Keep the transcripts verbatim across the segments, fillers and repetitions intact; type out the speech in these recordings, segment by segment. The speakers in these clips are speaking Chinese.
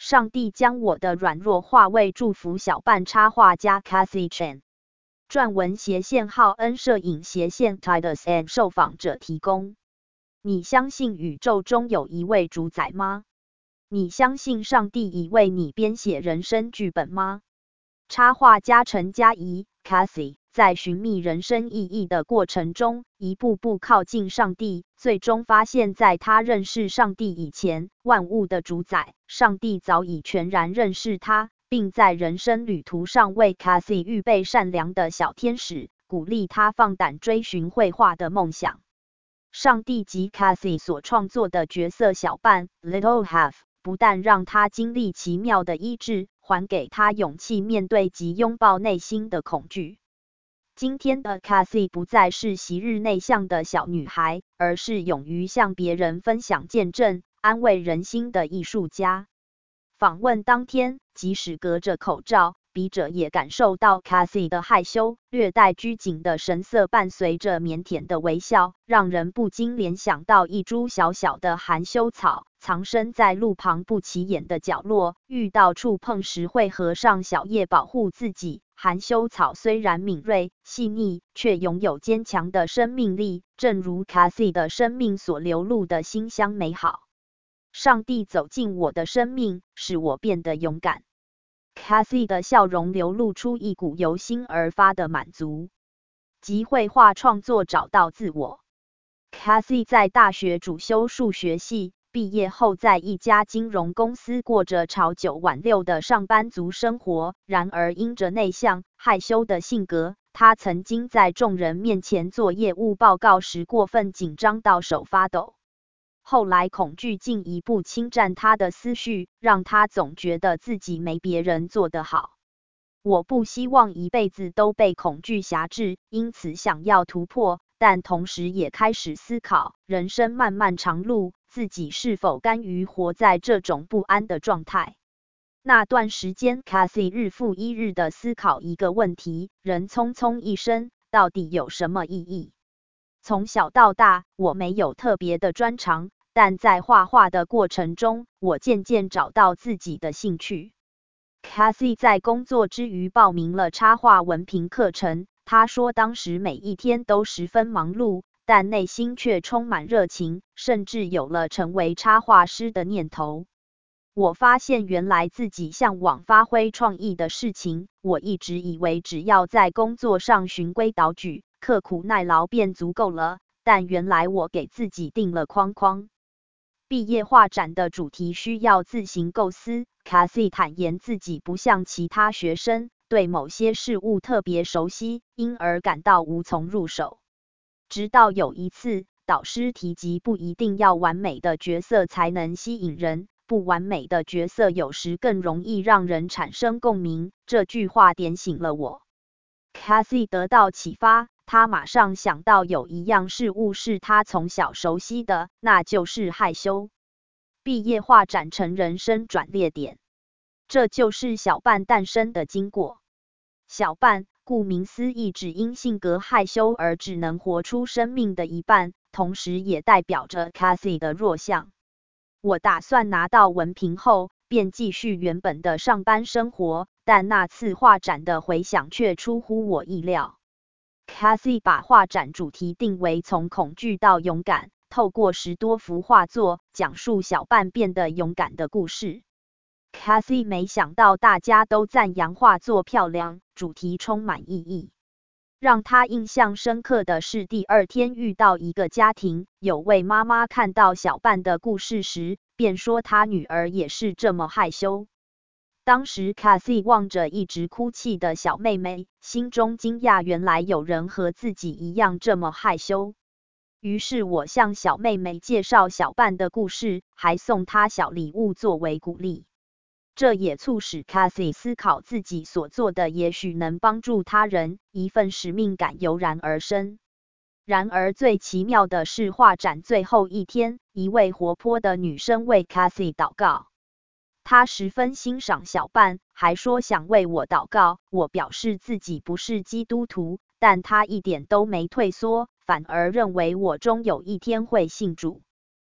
上帝将我的软弱化为祝福。小半插画家 Cathy Chen， 撰文斜线号恩摄影斜线 Titus and 受访者提供。你相信宇宙中有一位主宰吗？你相信上帝已为你编写人生剧本吗？插画家陈嘉怡 Cathy 在寻觅人生意义的过程中，一步步靠近上帝，最终发现在他认识上帝以前，万物的主宰上帝早已全然认识他，并在人生旅途上为 Cathy 预备善良的小天使，鼓励他放胆追寻绘画的梦想。上帝及 Cathy 所创作的角色小半 Little Half 不但让他经历奇妙的医治，还给他勇气面对及拥抱内心的恐惧。今天的 Cathy 不再是昔日内向的小女孩，而是勇于向别人分享见证、安慰人心的艺术家。访问当天，即使隔着口罩，笔者也感受到 Cathy 的害羞、略带拘谨的神色，伴随着腼腆的微笑，让人不禁联想到一株小小的含羞草，藏身在路旁不起眼的角落，遇到触碰时会合上小叶保护自己。含羞草虽然敏锐、细腻，却拥有坚强的生命力，正如 Cathy 的生命所流露的馨香美好。上帝走进我的生命，使我变得勇敢。Cathy 的笑容流露出一股由心而发的满足，及绘画创作找到自我。Cathy 在大学主修数学系，毕业后在一家金融公司过着朝九晚六的上班族生活，然而因着内向、害羞的性格，他曾经在众人面前做业务报告时过分紧张到手发抖。后来恐惧进一步侵占他的思绪，让他总觉得自己没别人做得好。我不希望一辈子都被恐惧辖制，因此想要突破，但同时也开始思考，人生漫漫长路，自己是否甘于活在这种不安的状态。那段时间 Cathy 日复一日地思考一个问题：人匆匆一生，到底有什么意义？从小到大，我没有特别的专长，但在画画的过程中，我渐渐找到自己的兴趣。Cathy 在工作之余报名了插画文凭课程，她说当时每一天都十分忙碌，但内心却充满热情，甚至有了成为插画师的念头。我发现原来自己向往发挥创意的事情，我一直以为只要在工作上循规蹈矩，刻苦耐劳便足够了，但原来我给自己定了框框。毕业画展的主题需要自行构思， Cathy 坦言自己不像其他学生，对某些事物特别熟悉，因而感到无从入手。直到有一次，导师提及不一定要完美的角色才能吸引人，不完美的角色有时更容易让人产生共鸣，这句话点醒了我。Cathy 得到启发，他马上想到有一样事物是他从小熟悉的，那就是害羞。毕业画展成人生转捩点，这就是小半诞生的经过。小半，顾名思义，只因性格害羞而只能活出生命的一半，同时也代表着 Cathy 的弱项。我打算拿到文凭后，便继续原本的上班生活，但那次画展的回响却出乎我意料。Cathy 把画展主题定为从恐惧到勇敢，透过十多幅画作，讲述小半变得勇敢的故事。Cathy 没想到大家都赞扬画作漂亮，主题充满意义。让他印象深刻的是，第二天遇到一个家庭，有位妈妈看到小半的故事时，便说她女儿也是这么害羞。当时 Cathy 望着一直哭泣的小妹妹，心中惊讶，原来有人和自己一样这么害羞。于是我向小妹妹介绍小半的故事，还送她小礼物作为鼓励。这也促使 Cathy 思考自己所做的也许能帮助他人，一份使命感油然而生。然而最奇妙的是，画展最后一天，一位活泼的女生为 Cathy 祷告。她十分欣赏小半，还说想为我祷告。我表示自己不是基督徒，但她一点都没退缩，反而认为我终有一天会信主。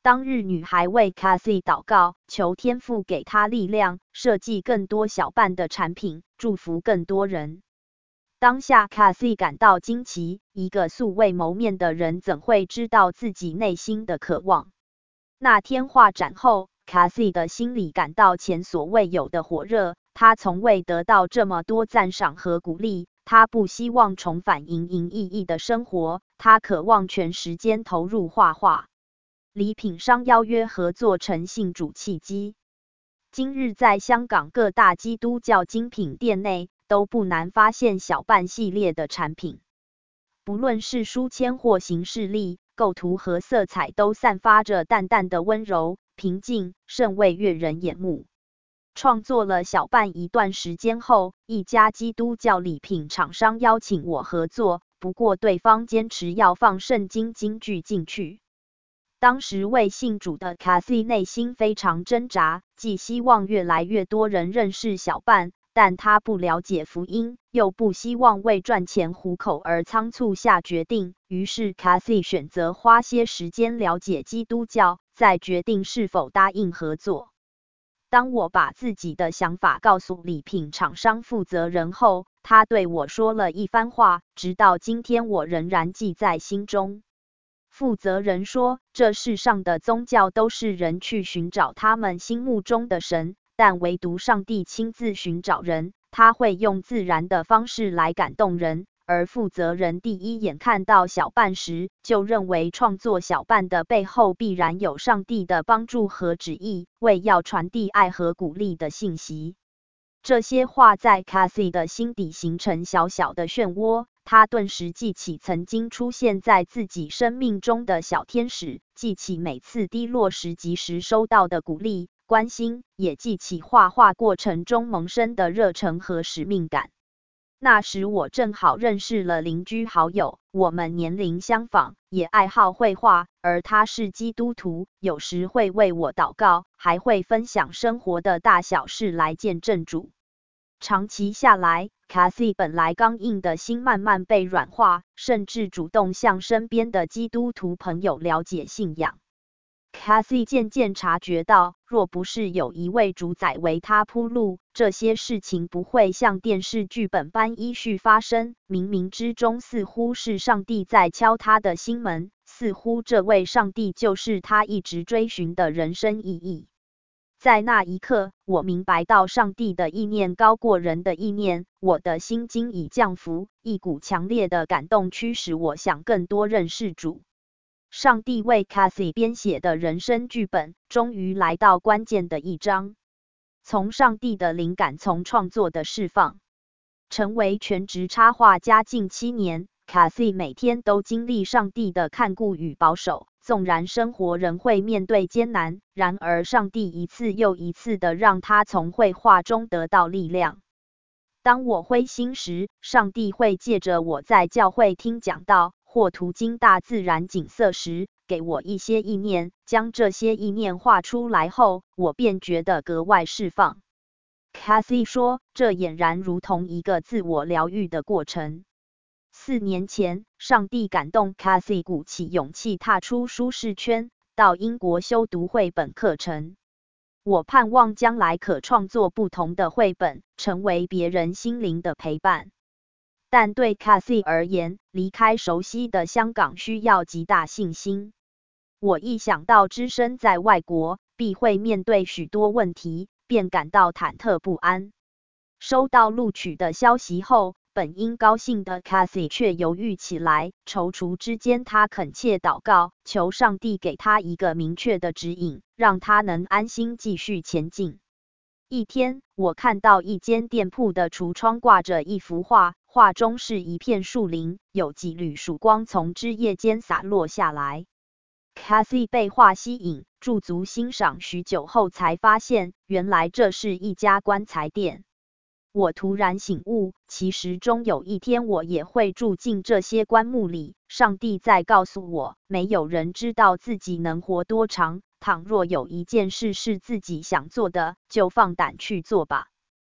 当日女孩为 Cassie 祷告，求天父给她力量，设计更多小瓣的产品，祝福更多人。当下 Cassie 感到惊奇，一个素未谋面的人怎会知道自己内心的渴望？那天画展后， Cassie 的心里感到前所未有的火热，她从未得到这么多赞赏和鼓励。她不希望重返营营役役的生活，她渴望全时间投入画画。礼品商邀约合作成信主契机。今日在香港各大基督教精品店内都不难发现小瓣系列的产品，不论是书签或形式力，构图和色彩都散发着淡淡的温柔、平静，甚为悦人眼目。创作了小瓣一段时间后，一家基督教礼品厂商邀请我合作，不过对方坚持要放圣经金句进去。当时未信主的 Cassie 内心非常挣扎，既希望越来越多人认识小瓣，但她不了解福音，又不希望为赚钱糊口而仓促下决定。于是 Cassie 选择花些时间了解基督教，再决定是否答应合作。当我把自己的想法告诉礼品厂商负责人后，他对我说了一番话，直到今天我仍然记在心中。负责人说，这世上的宗教都是人去寻找他们心目中的神，但唯独上帝亲自寻找人，他会用自然的方式来感动人。而负责人第一眼看到小瓣时，就认为创作小瓣的背后必然有上帝的帮助和旨意，为要传递爱和鼓励的信息。这些话在 Cassie 的心底形成小小的漩涡，他顿时记起曾经出现在自己生命中的小天使，记起每次低落时及时收到的鼓励、关心，也记起画画过程中萌生的热忱和使命感。那时我正好认识了邻居好友，我们年龄相仿，也爱好绘画，而他是基督徒，有时会为我祷告，还会分享生活的大小事来见证主。长期下来， Cassie 本来刚硬的心慢慢被软化，甚至主动向身边的基督徒朋友了解信仰。Cassie 渐渐察觉到，若不是有一位主宰为他铺路，这些事情不会像电视剧本般依序发生。冥冥之中，似乎是上帝在敲他的心门，似乎这位上帝就是他一直追寻的人生意义。在那一刻，我明白到上帝的意念高过人的意念，我的心经已降服，一股强烈的感动驱使我想更多认识主。上帝为 Cassie 编写的人生剧本，终于来到关键的一章。从上帝的灵感，从创作的释放，成为全职插画家近七年， Cassie 每天都经历上帝的看顾与保守。纵然生活仍会面对艰难，然而上帝一次又一次的让他从绘画中得到力量。当我灰心时，上帝会借着我在教会听讲道或途经大自然景色时，给我一些意念，将这些意念画出来后，我便觉得格外释放。Cassie 说，这俨然如同一个自我疗愈的过程。四年前，上帝感动 Cassie 鼓起勇气踏出舒适圈，到英国修读绘本课程。我盼望将来可创作不同的绘本，成为别人心灵的陪伴。但对 Cassie 而言，离开熟悉的香港需要极大信心。我一想到只身在外国，必会面对许多问题，便感到忐忑不安。收到录取的消息后，本应高兴的 Cassie 却犹豫起来，踌躇之间，她恳切祷告，求上帝给她一个明确的指引，让她能安心继续前进。一天，我看到一间店铺的橱窗挂着一幅画，画中是一片树林，有几缕曙光从枝叶间洒落下来。Cassie 被画吸引，驻足欣赏许久后才发现，原来这是一家棺材店。我突然醒悟，其实终有一天我也会住进这些棺木里。上帝在告诉我，没有人知道自己能活多长，倘若有一件事是自己想做的，就放胆去做吧。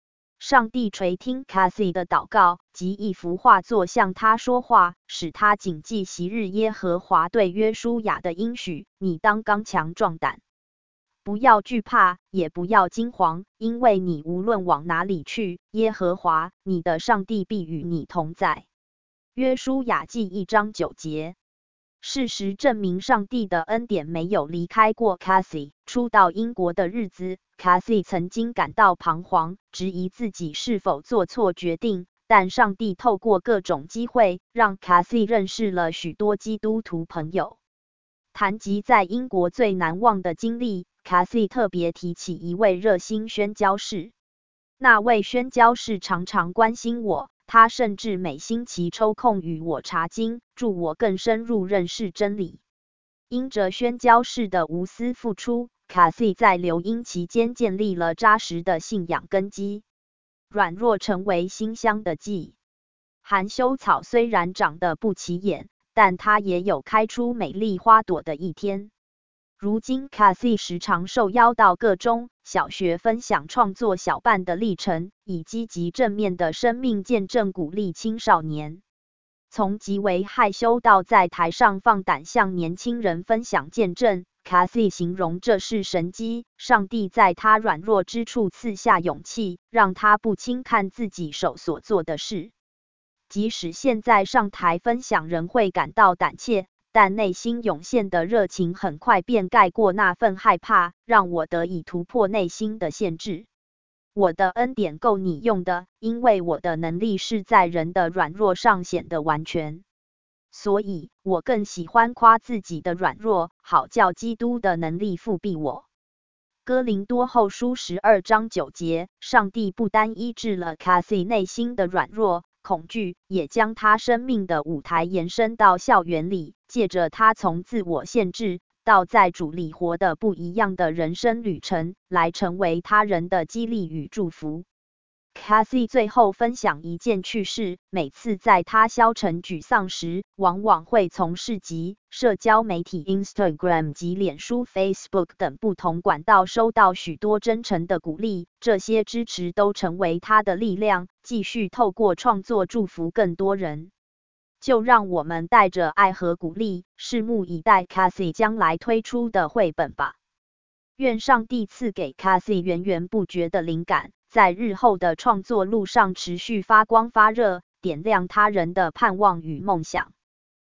上帝垂听 Cassie 的祷告，及一幅画作向他说话，使他谨记昔日耶和华对约书亚的应许。你当刚强壮胆，不要惧怕，也不要惊惶，因为你无论往哪里去，耶和华你的上帝必与你同在。约书亚记一章九节。事实证明，上帝的恩典没有离开过 Cassie。初到英国的日子 ，Cassie 曾经感到彷徨，质疑自己是否做错决定。但上帝透过各种机会，让 Cassie 认识了许多基督徒朋友。谈及在英国最难忘的经历 ，Cassie 特别提起一位热心宣教士。那位宣教士常常关心我。他甚至每星期抽空与我查经，助我更深入认识真理。因着宣教士的无私付出， Cassie 在留英期间建立了扎实的信仰根基。软弱成为馨香的记。含羞草虽然长得不起眼，但它也有开出美丽花朵的一天。如今 Cassie 时常受邀到各中小学分享创作小伴的历程，以积极正面的生命见证鼓励青少年。从极为害羞到在台上放胆向年轻人分享见证， Cassie 形容这是神迹，上帝在他软弱之处赐下勇气，让他不轻看自己手所做的事。即使现在上台分享仍会感到胆怯，但内心涌现的热情很快便盖过那份害怕，让我得以突破内心的限制。我的恩典够你用的，因为我的能力是在人的软弱上显得完全。所以，我更喜欢夸自己的软弱，好叫基督的能力复庇我。哥林多后书十二章九节，上帝不单医治了 Cassie 内心的软弱、恐惧，也将他生命的舞台延伸到校园里，借着他从自我限制到在主里活得不一样的人生旅程，来成为他人的激励与祝福。Cassie 最后分享一件趣事，每次在他消沉沮丧时，往往会从市集、社交媒体 Instagram 及脸书 Facebook 等不同管道收到许多真诚的鼓励，这些支持都成为他的力量，继续透过创作祝福更多人。就让我们带着爱和鼓励，拭目以待 Cassie 将来推出的绘本吧。愿上帝赐给 Cassie 源源不绝的灵感，在日后的创作路上持续发光发热，点亮他人的盼望与梦想。